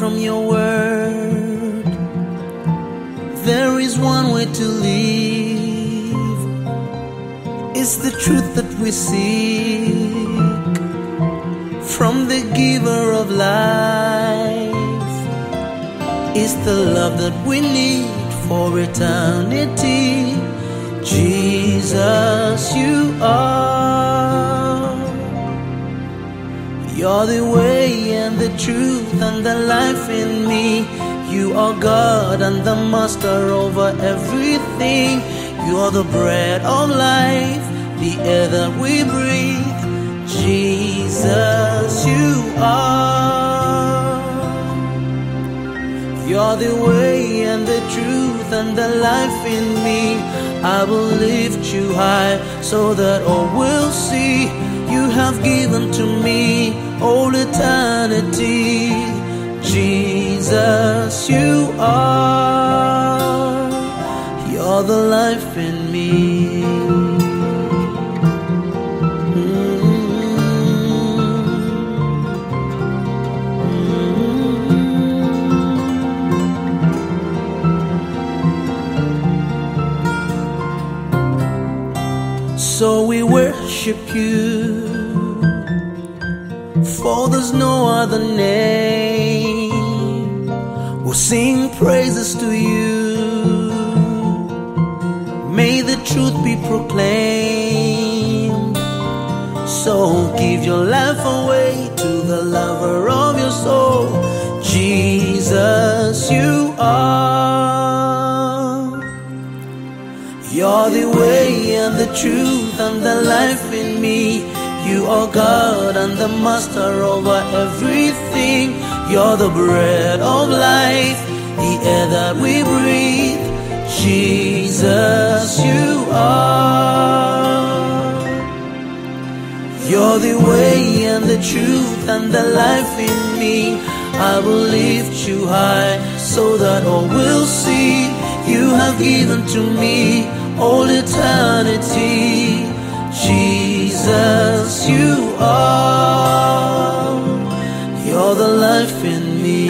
from your word. There is one way to live. It's the truth that we seek from the giver of life. It's the love that we need for eternity. Jesus, you are. You're the way and the truth and the life in me. You are God and the master over everything. You are the bread of life, the air that we breathe. Jesus, you are. You're the way and the truth and the life in me. I will lift you high so that all will see. You have given to me all eternity. Jesus, you are. You're the life in me. So we worship you, for there's no other name. We'll sing praises to you. May the truth be proclaimed. So give your life away to the lover of your soul. Jesus, you are. You're the way and the truth and the life in me. You are God and the master over everything. You're the bread of life, the air that we breathe. Jesus, you are. You're the way and the truth and the life in me. I will lift you high so that all will see. You have given to me all eternity. Jesus, you are. You're the life in me.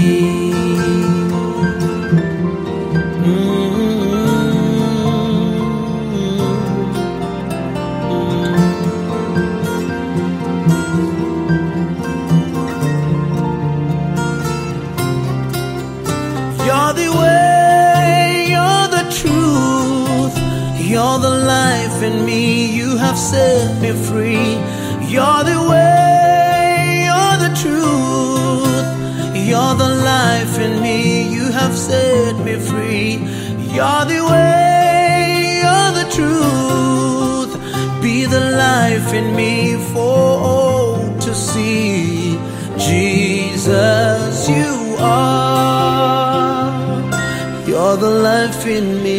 You're the way, you're the truth, you're the life in me. You have set me free. You're the way, you're the truth, you're the life in me. You have set me free. You're the way, you're the truth. Be the life in me for all to see. Jesus, you are. You're the life in me.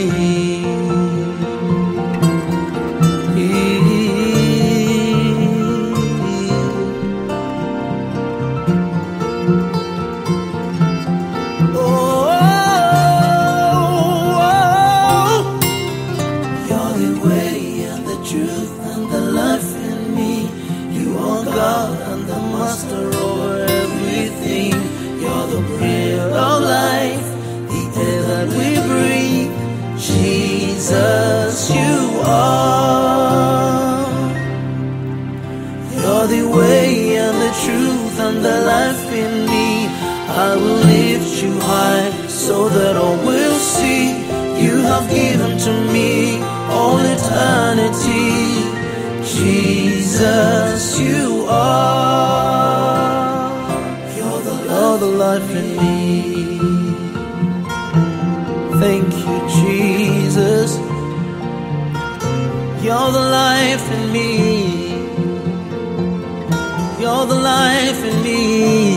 Jesus, you are. You're the way and the truth and the life in me. I will lift you high so that all will see. You have given to me all eternity. Jesus, you are. You're the life in me. Thank you, Jesus. You're the life in me. You're the life in me.